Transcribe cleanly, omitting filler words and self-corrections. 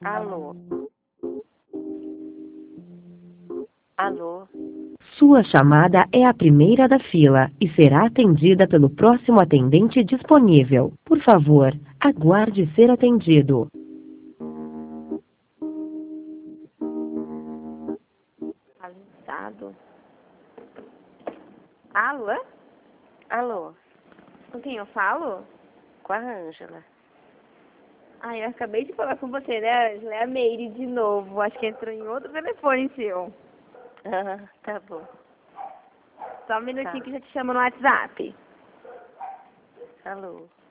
Alô? Alô? Sua chamada é a primeira da fila e será atendida pelo próximo atendente disponível. Por favor, aguarde ser atendido. Avisado. Alô? Alô? Com quem eu falo? Com a Ângela. Eu acabei de falar com você, né, Ângela? É a Meire de novo. Acho que entrou em outro telefone seu. Ah, tá bom. Só um minutinho Tá. que eu já te chamo no WhatsApp. Alô?